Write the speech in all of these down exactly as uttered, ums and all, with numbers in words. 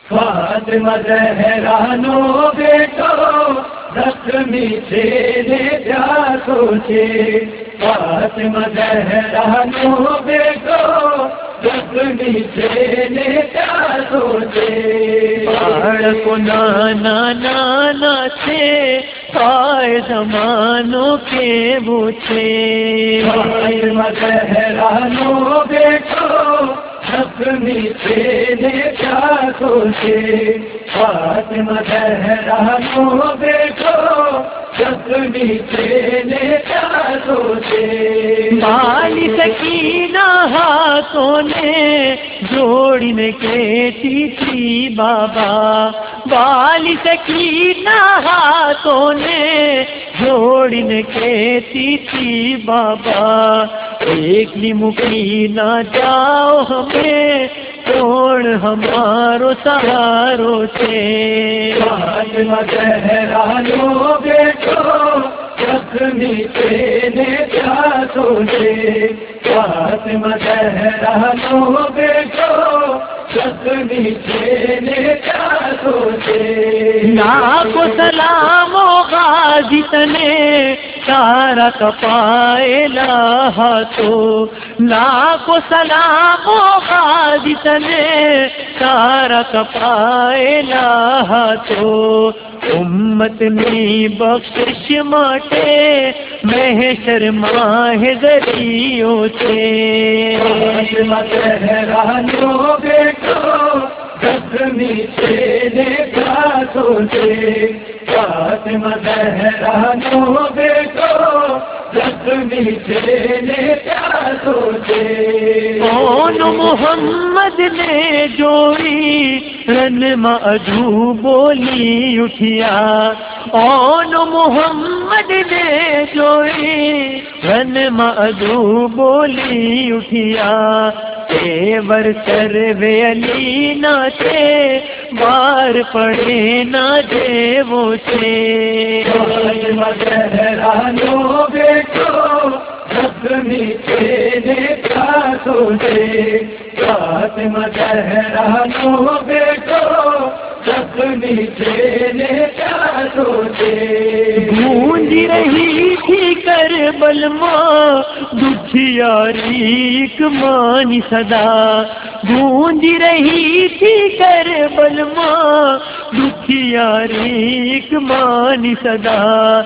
Fatima Zahra no बेटो ज़ख्मी तेरे प्यासों से। फातिमा ज़हरा नो बेटो ज़ख्मी तेरे प्यासों से। पहाड़ को नाना नाना से आए जमानों के बूचे। फातिमा ज़हरा नो बेटो ज़ख्मी तेरे प्यासों से। फातिमा ज़हरा नो बेटो ज़ख्मी तेरे प्यासों से। बाली सकीना हाथों ने जोड़ने के थी बाबा। बाली सकीना हाथों ने जोड़ने के थी बाबा। एक निमुखी ना जाओ हमें तोड़ हमारो सहारों से। फातिमा ज़हरा नो बेटो ज़ख्मी तेरे प्यासों से। फातिमा ज़हरा नो बेटो ज़ख्मी तेरे प्यासों से। लाखों सलामो गाजी तने सारा कपाए लाहा तो। लाखों सलामो गाजी तने सारा कपाए लाहा तो। उम्मत में बख्शिश माटे महशर माह ज़रियों से। फातिमा ज़हरा नो बेटो ज़ख्मी तेरे प्यासों से। फातिमा ज़हरा नो बेटो ज़ख्मी तेरे प्यासों से। कौन मोहम्मद ने जोड़ी रन मधु बोली उठिया। कौन मोहम्मद ने जोड़ी रन मधु बोली उठिया। तेवर सर्वे अली नाचे बार पड़े ना देवो से। फातिमा ज़हरा नो बेटो ज़ख्मी तेरे प्यासों से। फातिमा ज़हरा नो बेटो ज़ख्मी तेरे प्यासों से। गूंज रही थी करबल माँ दुखियारी एक मानी सदा। गूंज रही थी करबल माँ दुखियारी एक मानी सदा।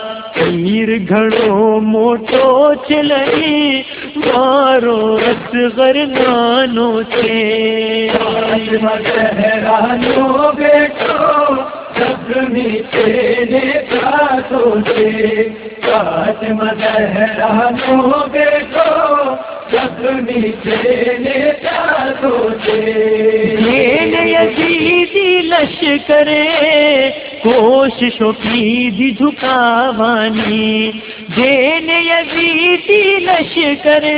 तीर घड़ो मोटो चलई मारो असगर नानो से। फातिमा ज़हरा नो बेटो ज़ख्मी तेरे प्यासों से। फातिमा ज़हरा नो बेटो ज़ख्मी तेरे प्यासों से। ये यजीदी लश्करे कोशिशों की दी झुकावानी। देने यजीदी लश्करे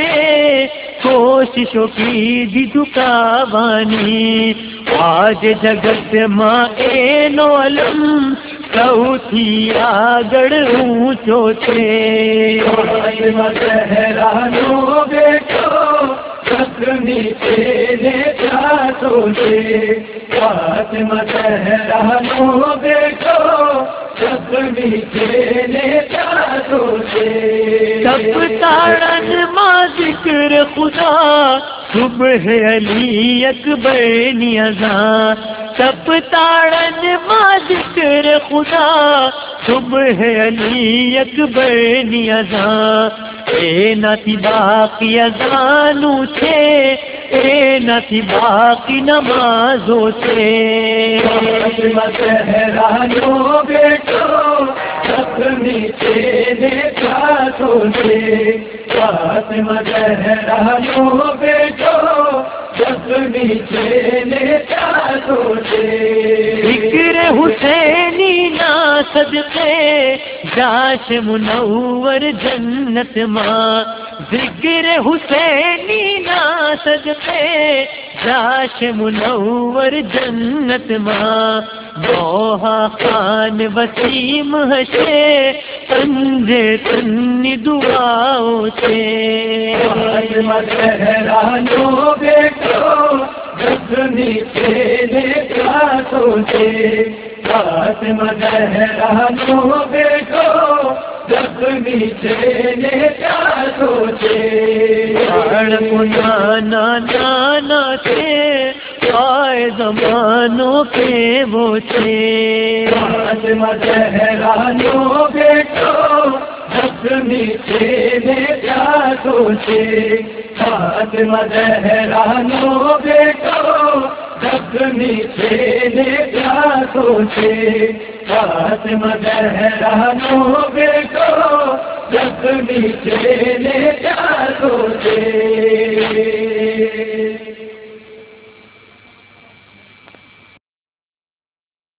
कोशिशों की दी झुकावानी। आज जगत माँ एनो अलम चौथी आगड़ ऊंचो थे। फातिमा ज़हरा नो बेटो ज़ख्मी तेरे प्यासों से। फातिमा ज़हरा नो बेटो ज़ख्मी तेरे प्यासों से। तब ताड़न माँ जिक्र खुदा सुबह अली अकबर नियाज़ा। तब ताड़न माँ जिक्र खुदा सुबह अली अकबर नियाज़ा। ए नथी बाकी अज़ानू थे ए नथी बाकी नमाज़ों थे। फातिमा ज़हरा नो बेटो ज़ख्मी तेरे प्यासों से। फातिमा ज़हरा नो बेटो ज़ख्मी तेरे प्यासों से। जिक्र हुसैनी ना सदके जाश मुनव्वर जन्नत माँ। जिक्र हुसैनी ना सदके जाश मुनव्वर जन्नत माँ। दोहा खान वसीम हशे तंजे तन्नी दुआओं से। फातिमा ज़हरा नो बेटो ज़ख्मी तेरे प्यासों सोचे फातिमा ज़हरा नो बेटो जख्मी थे ने क्या सोचे नाना नाना थे आए जमानों के वो थे फातिमा ज़हरा नो बेटो जख्मी थे ने क्या सोचे फातिमा ज़हरा नो बेटो जख्मी थे ने क्या सोचे फातिमा ज़हरा नो बेटो जख्मी थे ने क्या सोचे।